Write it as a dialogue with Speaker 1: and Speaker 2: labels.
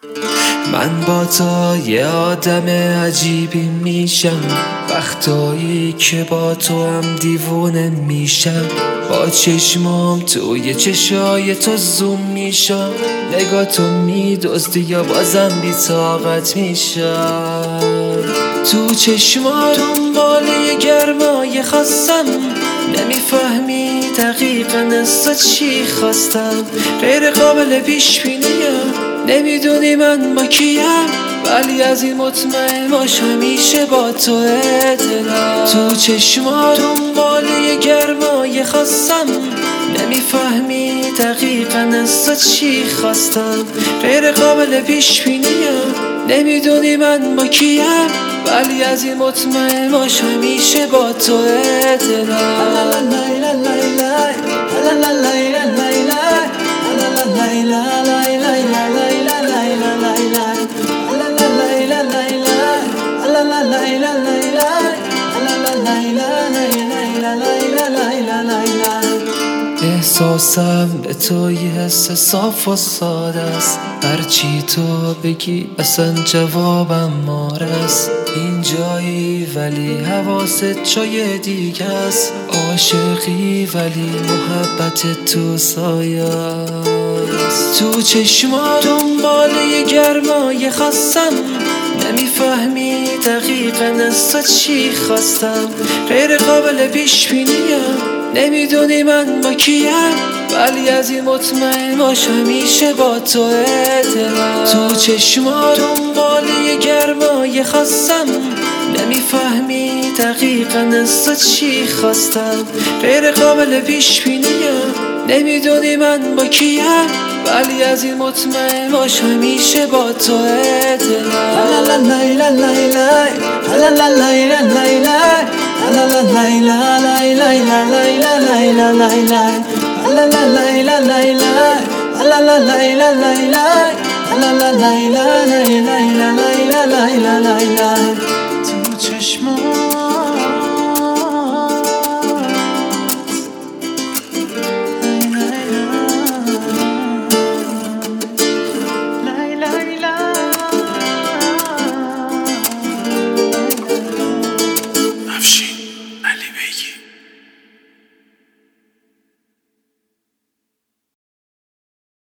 Speaker 1: من با تو یه آدم عجیبی میشم، وقتایی که با تو هم دیوونه میشم. با چشمام توی چشای تو زوم میشم، نگاه تو میدزدی یا بازم بی طاقت میشم. تو چشما دنبال یه گرمای خواستم، نمیفهمی دقیقا از تو چی خواستم. غیر قابل پیش بینیم، نمیدونی من با کیم، ولی از این مطمئن باش همیشه با تو دلم. تو چشما دنبال یه گرمای خواستم، نمیفهمی دقیقا از تو چی خواستم. غیر قابل پیش بینیم، نمیدونی من با کیم، ولی از این مطمئن باش همیشه با تو دلم. احساسم به تو یه حس صاف و ساده است، هرچی تو بگی اصلا جوابم مارست. این جایی ولی حواست جای دیگه است، عاشقی ولی محبت تو سایه است. تو چشما دنبال یه گرمای خواستم، نمیفهمی دقیقا از تو چی خواستم. غیر قابل پیش بینیم، نمیدونی من با کیم، ولی از این مطمئن باش همیشه با تو دلم. تو چشما دنبال یه گرمای خواستم، نمیفهمی دقیقا از تو چی خواستم. غیر قابل پیش بینیم، نمیدونی من با کیم، ولی از این مطمئن باش همیشه با تو دلم.
Speaker 2: تو چشمات